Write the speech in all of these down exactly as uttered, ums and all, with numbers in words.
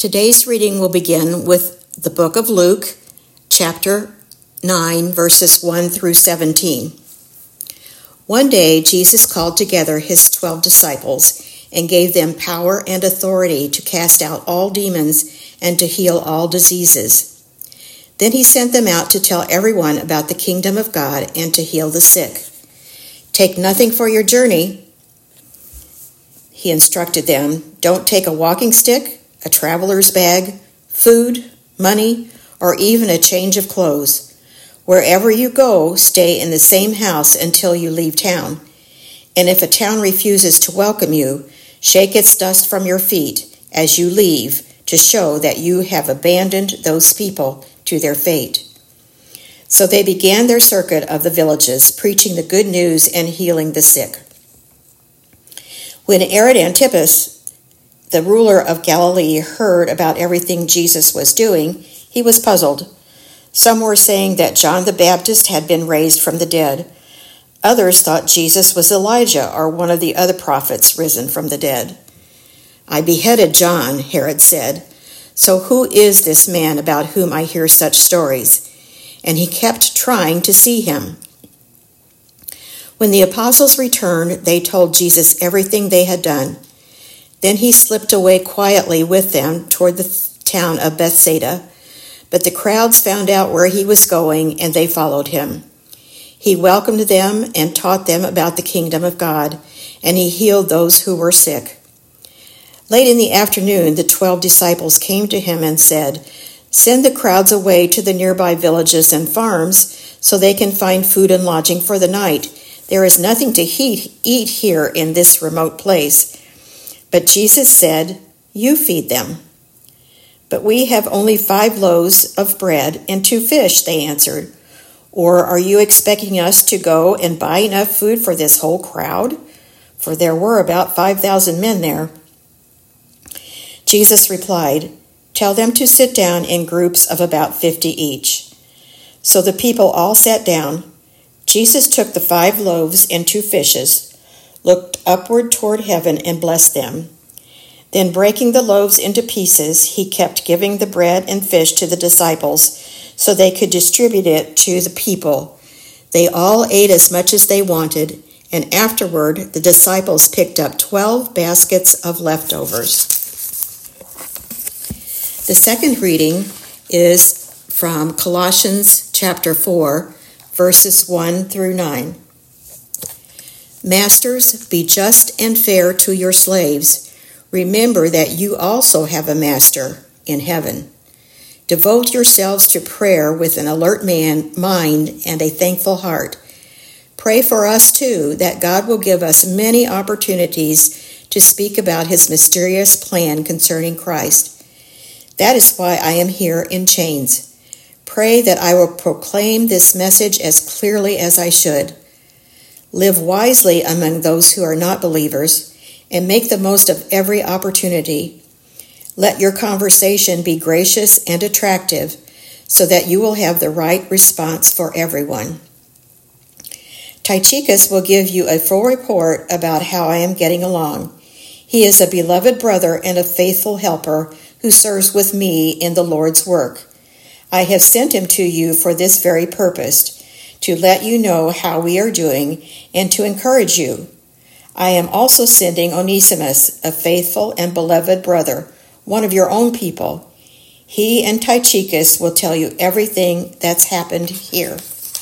Today's reading will begin with the book of Luke, chapter nine, verses one through seventeen. One day, Jesus called together his twelve disciples and gave them power and authority to cast out all demons and to heal all diseases. Then he sent them out to tell everyone about the kingdom of God and to heal the sick. Take nothing for your journey, he instructed them. Don't take a walking stick, a traveler's bag, food, money, or even a change of clothes. Wherever you go, stay in the same house until you leave town. And if a town refuses to welcome you, shake its dust from your feet as you leave to show that you have abandoned those people to their fate. So they began their circuit of the villages, preaching the good news and healing the sick. When Herod Antipas, the ruler of Galilee, heard about everything Jesus was doing, he was puzzled. Some were saying that John the Baptist had been raised from the dead. Others thought Jesus was Elijah or one of the other prophets risen from the dead. I beheaded John, Herod said. So who is this man about whom I hear such stories? And he kept trying to see him. When the apostles returned, they told Jesus everything they had done. Then he slipped away quietly with them toward the town of Bethsaida. But the crowds found out where he was going, and they followed him. He welcomed them and taught them about the kingdom of God, and he healed those who were sick. Late in the afternoon, the twelve disciples came to him and said, "Send the crowds away to the nearby villages and farms so they can find food and lodging for the night. There is nothing to eat here in this remote place." But Jesus said, "You feed them." "But we have only five loaves of bread and two fish," they answered. "Or are you expecting us to go and buy enough food for this whole crowd?" For there were about five thousand men there. Jesus replied, "Tell them to sit down in groups of about fifty each." So the people all sat down. Jesus took the five loaves and two fishes, looked upward toward heaven, and blessed them. Then, breaking the loaves into pieces, he kept giving the bread and fish to the disciples so they could distribute it to the people. They all ate as much as they wanted, and afterward the disciples picked up twelve baskets of leftovers. The second reading is from Colossians chapter four, verses one through nine. Masters, be just and fair to your slaves. Remember that you also have a master in heaven. Devote yourselves to prayer with an alert man, mind and a thankful heart. Pray for us, too, that God will give us many opportunities to speak about his mysterious plan concerning Christ. That is why I am here in chains. Pray that I will proclaim this message as clearly as I should. Live wisely among those who are not believers, and make the most of every opportunity. Let your conversation be gracious and attractive, so that you will have the right response for everyone. Tychicus will give you a full report about how I am getting along. He is a beloved brother and a faithful helper who serves with me in the Lord's work. I have sent him to you for this very purpose, to let you know how we are doing and to encourage you. I am also sending Onesimus, a faithful and beloved brother, one of your own people. He and Tychicus will tell you everything that's happened here.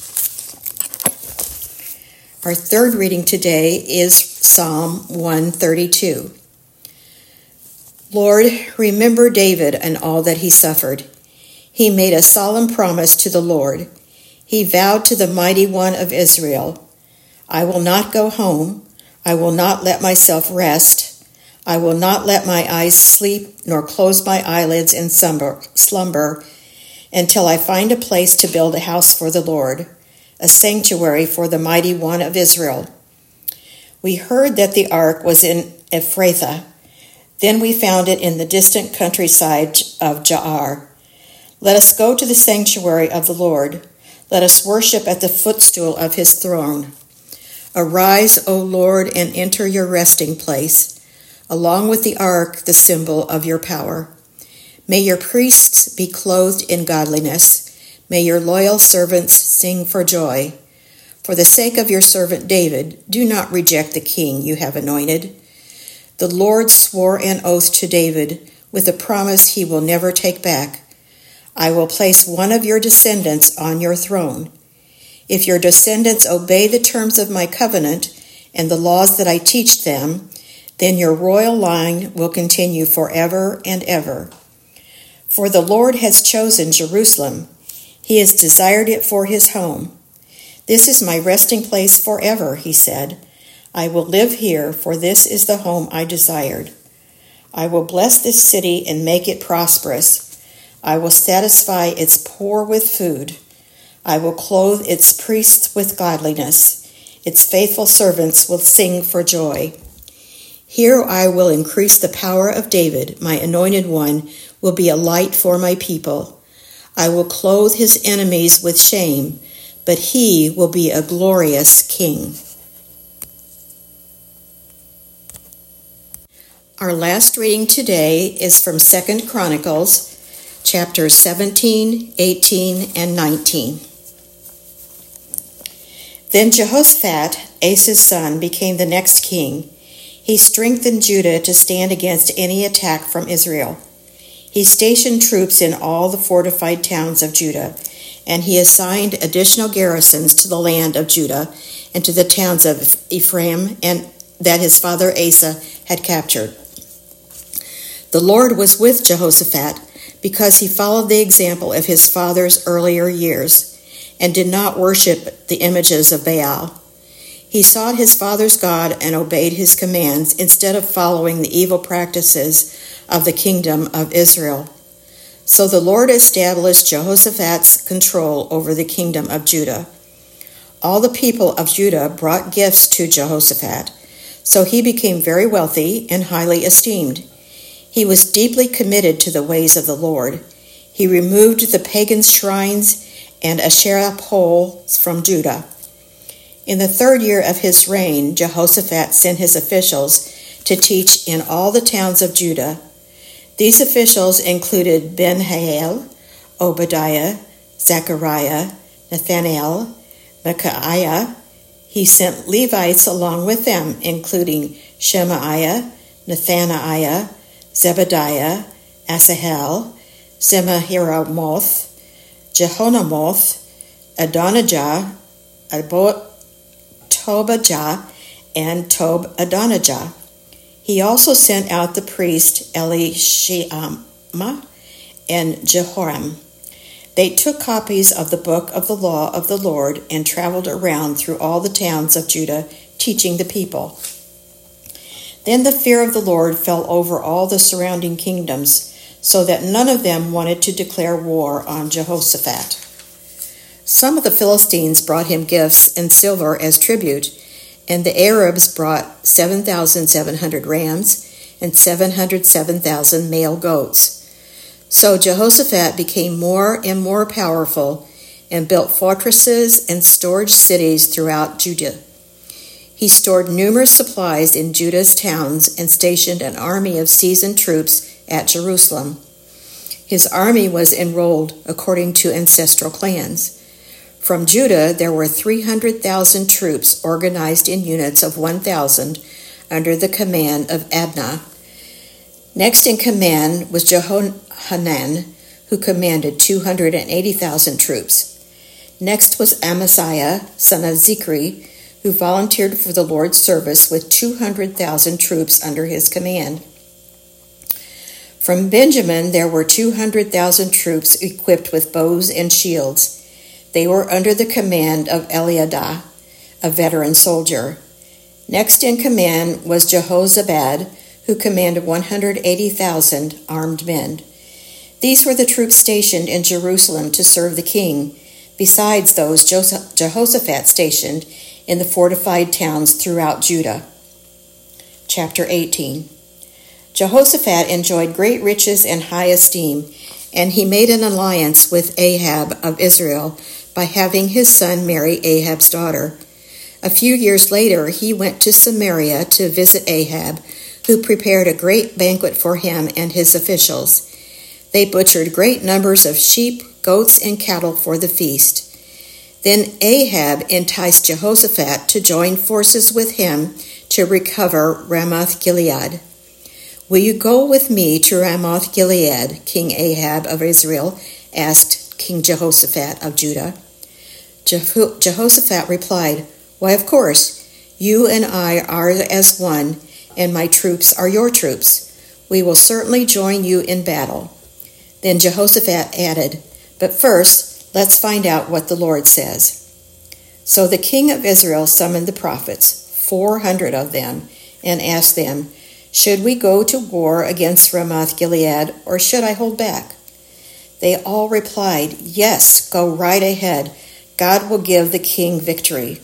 Our third reading today is Psalm one thirty-two. Lord, remember David and all that he suffered. He made a solemn promise to the Lord. He vowed to the Mighty One of Israel, I will not go home. I will not let myself rest. I will not let my eyes sleep, nor close my eyelids in slumber, until I find a place to build a house for the Lord, a sanctuary for the Mighty One of Israel. We heard that the ark was in Ephrathah. Then we found it in the distant countryside of Jaar. Let us go to the sanctuary of the Lord. Let us worship at the footstool of his throne. Arise, O Lord, and enter your resting place, along with the ark, the symbol of your power. May your priests be clothed in godliness. May your loyal servants sing for joy. For the sake of your servant David, do not reject the king you have anointed. The Lord swore an oath to David with a promise he will never take back. I will place one of your descendants on your throne. If your descendants obey the terms of my covenant and the laws that I teach them, then your royal line will continue forever and ever. For the Lord has chosen Jerusalem. He has desired it for his home. This is my resting place forever, he said. I will live here, for this is the home I desired. I will bless this city and make it prosperous. I will satisfy its poor with food. I will clothe its priests with godliness. Its faithful servants will sing for joy. Here I will increase the power of David, my anointed one will be a light for my people. I will clothe his enemies with shame, but he will be a glorious king. Our last reading today is from Second Chronicles, chapters seventeen, eighteen, and nineteen. Then Jehoshaphat, Asa's son, became the next king. He strengthened Judah to stand against any attack from Israel. He stationed troops in all the fortified towns of Judah, and he assigned additional garrisons to the land of Judah and to the towns of Ephraim and that his father Asa had captured. The Lord was with Jehoshaphat because he followed the example of his father's earlier years and did not worship the images of Baal. He sought his father's God and obeyed his commands instead of following the evil practices of the kingdom of Israel. So the Lord established Jehoshaphat's control over the kingdom of Judah. All the people of Judah brought gifts to Jehoshaphat, so he became very wealthy and highly esteemed. He was deeply committed to the ways of the Lord. He removed the pagan shrines and Asherah poles from Judah. In the third year of his reign, Jehoshaphat sent his officials to teach in all the towns of Judah. These officials included Ben-Hail, Obadiah, Zechariah, Nathanael, Micaiah. He sent Levites along with them, including Shemaiah, Nathaniah, Zebediah, Asahel, Semiramoth, Jehonamoth, Adonijah, Tobijah, and Tob-Adonijah. He also sent out the priest Elishama and Jehoram. They took copies of the book of the law of the Lord and traveled around through all the towns of Judah, teaching the people. Then the fear of the Lord fell over all the surrounding kingdoms, so that none of them wanted to declare war on Jehoshaphat. Some of the Philistines brought him gifts and silver as tribute, and the Arabs brought seven thousand seven hundred rams and seven hundred seven thousand male goats. So Jehoshaphat became more and more powerful and built fortresses and storage cities throughout Judah. He stored numerous supplies in Judah's towns and stationed an army of seasoned troops at Jerusalem. His army was enrolled according to ancestral clans. From Judah, there were three hundred thousand troops organized in units of one thousand under the command of Adnah. Next in command was Jehohanan, who commanded two hundred eighty thousand troops. Next was Amaziah, son of Zichri, who volunteered for the Lord's service with two hundred thousand troops under his command. From Benjamin, there were two hundred thousand troops equipped with bows and shields. They were under the command of Eliadah, a veteran soldier. Next in command was Jehozabad, who commanded one hundred eighty thousand armed men. These were the troops stationed in Jerusalem to serve the king, besides those Jehoshaphat stationed in the fortified towns throughout Judah. Chapter eighteen. Jehoshaphat enjoyed great riches and high esteem, and he made an alliance with Ahab of Israel by having his son marry Ahab's daughter. A few years later, he went to Samaria to visit Ahab, who prepared a great banquet for him and his officials. They butchered great numbers of sheep, goats, and cattle for the feast. Then Ahab enticed Jehoshaphat to join forces with him to recover Ramoth-Gilead. "Will you go with me to Ramoth-Gilead?" King Ahab of Israel asked King Jehoshaphat of Judah. Jeho- Jehoshaphat replied, "Why, of course. You and I are as one, and my troops are your troops. We will certainly join you in battle." Then Jehoshaphat added, "But first, let's find out what the Lord says." So the king of Israel summoned the prophets, four hundred of them, and asked them, "Should we go to war against Ramoth-Gilead, or should I hold back?" They all replied, "Yes, go right ahead. God will give the king victory."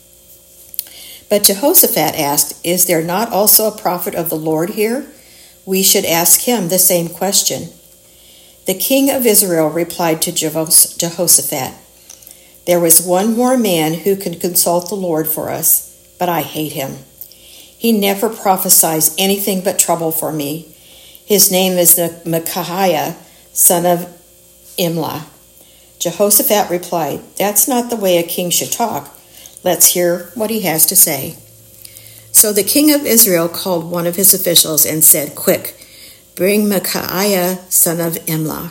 But Jehoshaphat asked, "Is there not also a prophet of the Lord here? We should ask him the same question." The king of Israel replied to Jehoshaphat, "There was one more man who can consult the Lord for us, but I hate him. He never prophesies anything but trouble for me. His name is Micaiah, son of Imlah." Jehoshaphat replied, "That's not the way a king should talk. Let's hear what he has to say." So the king of Israel called one of his officials and said, "Quick, bring Micaiah, son of Imlah."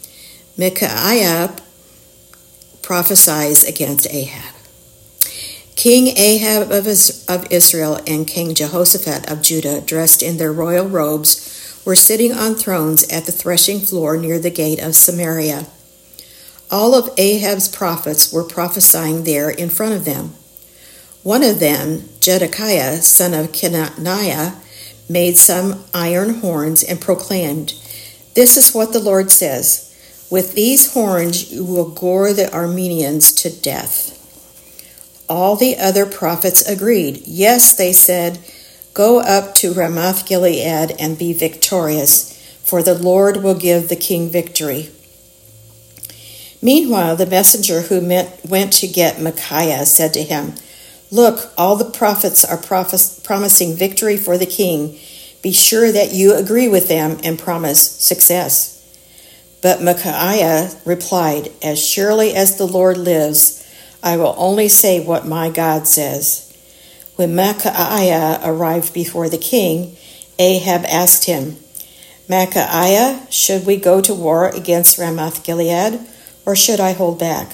Micaiah prophesies against Ahab. King Ahab of Israel and King Jehoshaphat of Judah, dressed in their royal robes, were sitting on thrones at the threshing floor near the gate of Samaria. All of Ahab's prophets were prophesying there in front of them. One of them, Zedekiah, son of Kenaniah, made some iron horns and proclaimed, "This is what the Lord says. With these horns you will gore the Arameans to death." All the other prophets agreed. "Yes," they said, "go up to Ramoth-Gilead and be victorious, for the Lord will give the king victory." Meanwhile, the messenger who met, went to get Micaiah said to him, "Look, all the prophets are prophes- promising victory for the king. Be sure that you agree with them and promise success." But Micaiah replied, "As surely as the Lord lives, I will only say what my God says." When Micaiah arrived before the king, Ahab asked him, "Micaiah, should we go to war against Ramoth-Gilead, or should I hold back?"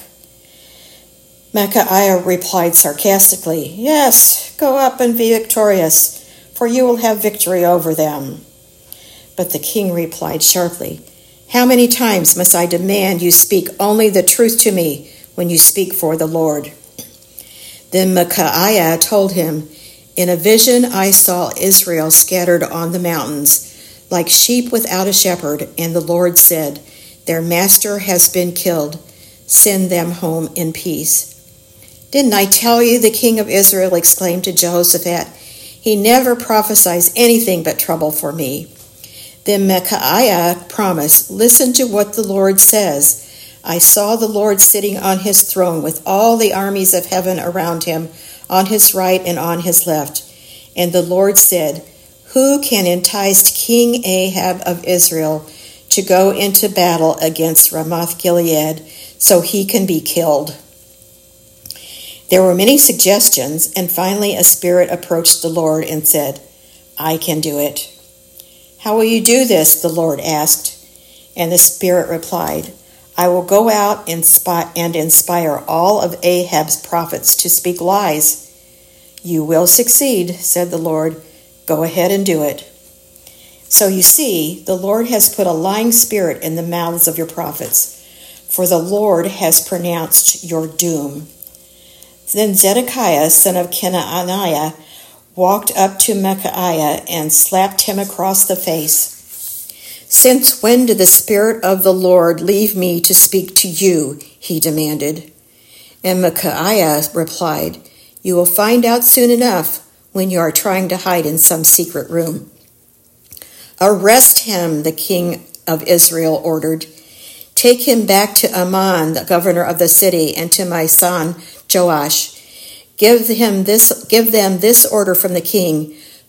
Micaiah replied sarcastically, "Yes, go up and be victorious, for you will have victory over them." But the king replied sharply, "How many times must I demand you speak only the truth to me when you speak for the Lord?" Then Micaiah told him, "In a vision I saw Israel scattered on the mountains, like sheep without a shepherd, and the Lord said, 'Their master has been killed. Send them home in peace.'" "Didn't I tell you?" the king of Israel exclaimed to Jehoshaphat. "He never prophesies anything but trouble for me." Then Micaiah promised, "Listen to what the Lord says. I saw the Lord sitting on his throne with all the armies of heaven around him, on his right and on his left. And the Lord said, 'Who can entice King Ahab of Israel to go into battle against Ramoth-Gilead so he can be killed?'" There were many suggestions, and finally a spirit approached the Lord and said, "I can do it." "How will you do this?" the Lord asked. And the spirit replied, "I will go out and inspire all of Ahab's prophets to speak lies." "You will succeed," said the Lord. "Go ahead and do it." So you see, the Lord has put a lying spirit in the mouths of your prophets, for the Lord has pronounced your doom. Then Zedekiah, son of Kenaniah, walked up to Micaiah and slapped him across the face. "Since when did the Spirit of the Lord leave me to speak to you?" he demanded. And Micaiah replied, "You will find out soon enough when you are trying to hide in some secret room." "Arrest him," the king of Israel ordered. "Take him back to Amon, the governor of the city, and to my son Joash. Give him this, give them this order from the king.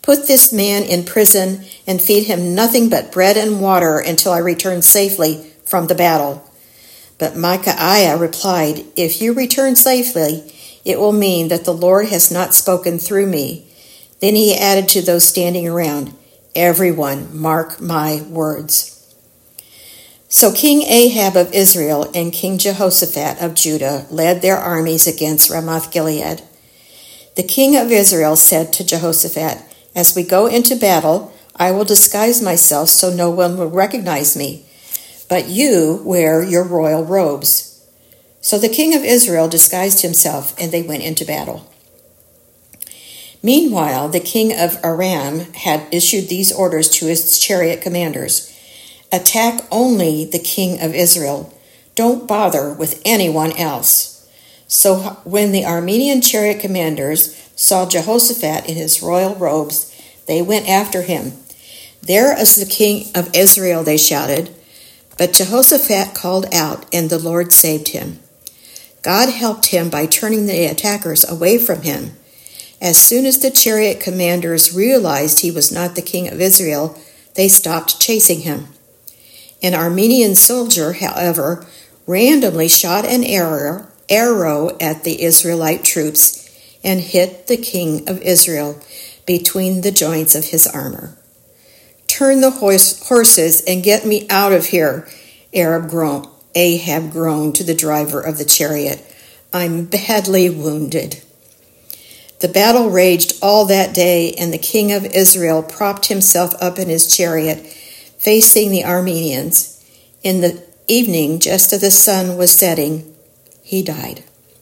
Put this man in prison and feed him nothing but bread and water until I return safely from the battle." But Micaiah replied, "If you return safely, it will mean that the Lord has not spoken through me." Then he added to those standing around, "Everyone, mark my words." So King Ahab of Israel and King Jehoshaphat of Judah led their armies against Ramoth-Gilead. The king of Israel said to Jehoshaphat, "As we go into battle, I will disguise myself so no one will recognize me, but you wear your royal robes." So the king of Israel disguised himself, and they went into battle. Meanwhile, the king of Aram had issued these orders to his chariot commanders: "Attack only the king of Israel. Don't bother with anyone else." So when the Aramean chariot commanders saw Jehoshaphat in his royal robes, they went after him. "There is the king of Israel," they shouted. But Jehoshaphat called out, and the Lord saved him. God helped him by turning the attackers away from him. As soon as the chariot commanders realized he was not the king of Israel, they stopped chasing him. An Aramean soldier, however, randomly shot an arrow, arrow at the Israelite troops and hit the king of Israel between the joints of his armor. "Turn the horse, horses and get me out of here," Ahab groaned, Ahab groaned to the driver of the chariot. "I'm badly wounded." The battle raged all that day, and the king of Israel propped himself up in his chariot, facing the Arameans. In the evening, just as the sun was setting, he died.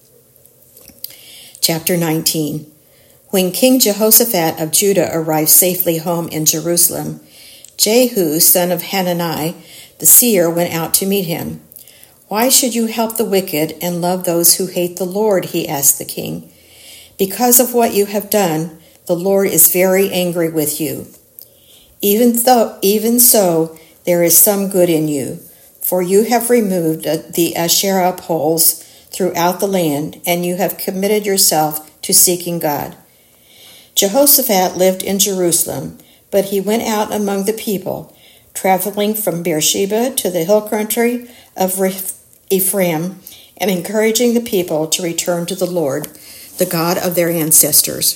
Chapter nineteen. When King Jehoshaphat of Judah arrived safely home in Jerusalem, Jehu, son of Hanani, the seer, went out to meet him. "Why should you help the wicked and love those who hate the Lord?" he asked the king. "Because of what you have done, the Lord is very angry with you. Even though, even so, there is some good in you, for you have removed the Asherah poles throughout the land, and you have committed yourself to seeking God." Jehoshaphat lived in Jerusalem, but he went out among the people, traveling from Beersheba to the hill country of Ephraim, and encouraging the people to return to the Lord, the God of their ancestors.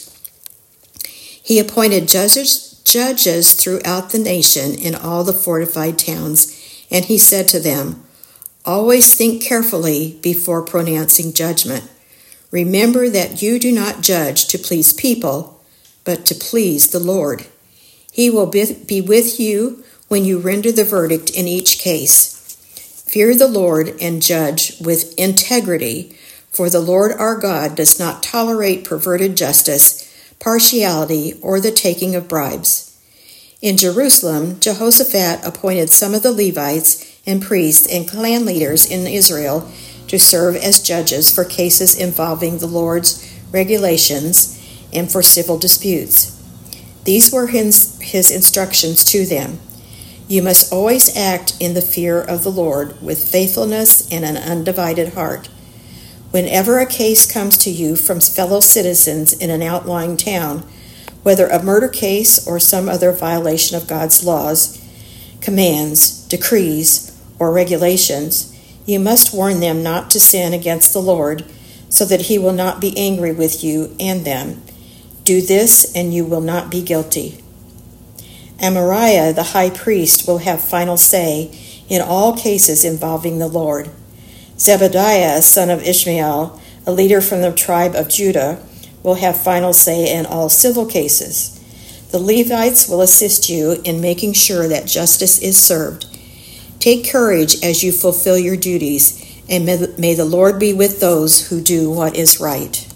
He appointed judges, judges throughout the nation in all the fortified towns, and he said to them, "Always think carefully before pronouncing judgment. Remember that you do not judge to please people, but to please the Lord. He will be with you when you render the verdict in each case. Fear the Lord and judge with integrity, for the Lord our God does not tolerate perverted justice, partiality, or the taking of bribes." In Jerusalem, Jehoshaphat appointed some of the Levites and priests and clan leaders in Israel to serve as judges for cases involving the Lord's regulations and for civil disputes. These were his, his instructions to them. "You must always act in the fear of the Lord with faithfulness and an undivided heart. Whenever a case comes to you from fellow citizens in an outlying town, whether a murder case or some other violation of God's laws, commands, decrees, or regulations, you must warn them not to sin against the Lord, so that he will not be angry with you and them. Do this, and you will not be guilty." Amariah, the high priest, will have final say in all cases involving the Lord. Zebediah, son of Ishmael, a leader from the tribe of Judah, will have final say in all civil cases. The Levites will assist you in making sure that justice is served. Take courage as you fulfill your duties, and may the Lord be with those who do what is right.